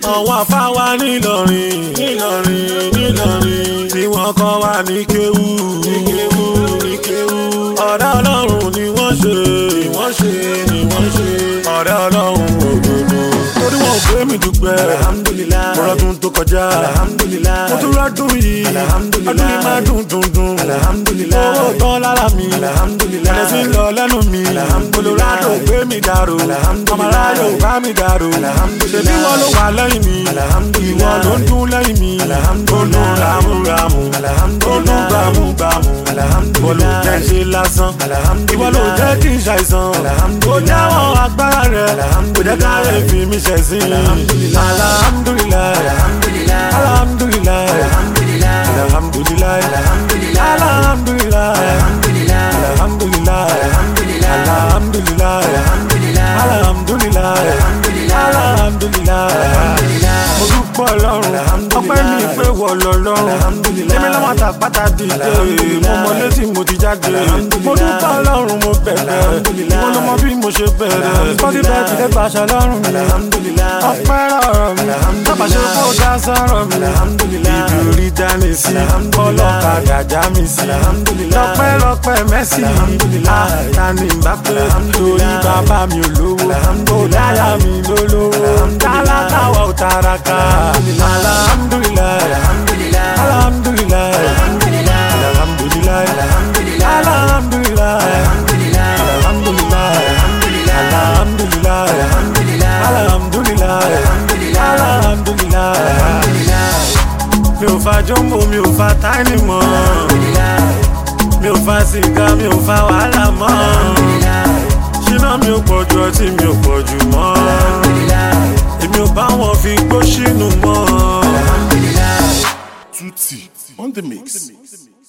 àwọn afáwa nílọrin tí wọ́n kọ́ wa ní kéwú ọ̀rẹ́ ọlọ́run ni wọ́n ṣe ọ̀rẹ́ ọlọ́run òdodo torí wọn ò gbé mi dúpẹ́ alhamdulillah mo rọ́dún tó kọjá alhamdulillah mo tún rọ́dún yìí alhamdulillah ọdún yìí máa dùn alhamdulillah owó tán lára mi alhamdulillah ẹ̀rẹ́ sí ń lọ lẹ́nu mi Colorado gbé mi dàrú ọmọláyò bá mi dàrú ṣèbí wọn ló wà lẹ́yìn mi ìwọ ló ń dún lẹ́yìn mi olú ramúramù olú gbàmúgbàmù olú jẹ́ ṣe lásán ìwọ ló jẹ́ kí n ṣàìsàn ó jáwọ́ agbára rẹ̀ kò jẹ́ káyé fi mi ṣẹ̀sín alhamdulillah alhamdulillah alhamdulillah alhamdulillah alhamdulillah alhamdulillah alhamdulillah mo dúpẹ́ ọlọ́run ọpẹ́ mi pé wọ lọ́lọ́run èmi lọ́wọ́ àtàpátá dìde mo mọ létí mo ti jáde mo dúpẹ́ ọlọ́run mo bẹ̀rẹ̀ mo lọ mọ bí mo ṣe bẹ̀rẹ̀ bọ́dí bẹ́ẹ̀ ti dẹ́gbà aṣọ lọ́rùn mi ọpẹ́ rọrọ̀ mi tábà ṣe kó dá sọ̀rọ̀ mi ibi orí dání sí ọlọ́kadà já mi sí lọ́pẹ́ mẹ́sì àtàní bá pé torí bàbá mi ò lówó ó dáyà mi lólówó tálákà wà ó tàràkà alhamdulillah alhamdulillah alhamdulillah alhamdulillah alhamdulillah alhamdulillah alhamdulillah alhamdulillah mi ò fa jọ́mbò mi ò fa táìní mọ́ mi ò fa sìgá mi ò fa wàhálà mọ́ ṣínà mi ò pọ̀jù ọtí mi ò pọ̀jù mọ́ èmi ò bá wọn fi gbó sínú mọ́. Tutti on the mix.